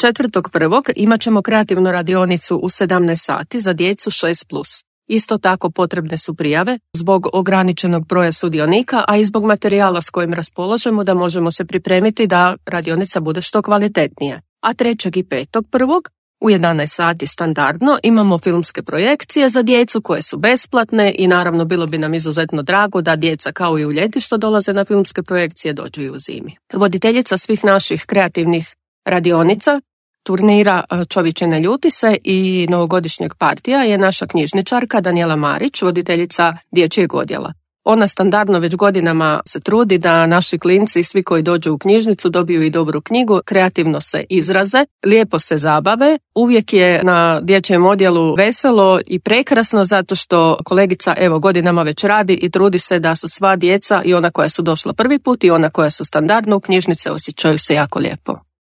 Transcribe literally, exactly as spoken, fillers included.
četvrtog prvog imat ćemo kreativnu radionicu u sedamnaest sati za djecu šest plus. Isto tako potrebne su prijave zbog ograničenog broja sudionika, a i zbog materijala s kojim raspolažemo da možemo se pripremiti da radionica bude što kvalitetnija. A trećeg i petog prvog u jedanaest sati standardno imamo filmske projekcije za djecu koje su besplatne i naravno bilo bi nam izuzetno drago da djeca kao i u ljeti što dolaze na filmske projekcije dođu i u zimi. Voditeljica svih naših kreativnih radionica, turnira Čoviće ne ljuti se i novogodišnjeg partija je naša knjižničarka Danijela Marić, voditeljica dječjeg odjela. Ona standardno već godinama se trudi da naši klinci i svi koji dođu u knjižnicu dobiju i dobru knjigu, kreativno se izraze, lijepo se zabave. Uvijek je na dječjem odjelu veselo i prekrasno zato što kolegica evo godinama već radi i trudi se da su sva djeca i ona koja su došla prvi put i ona koja su standardno u knjižnice osjećaju se jako lijepo.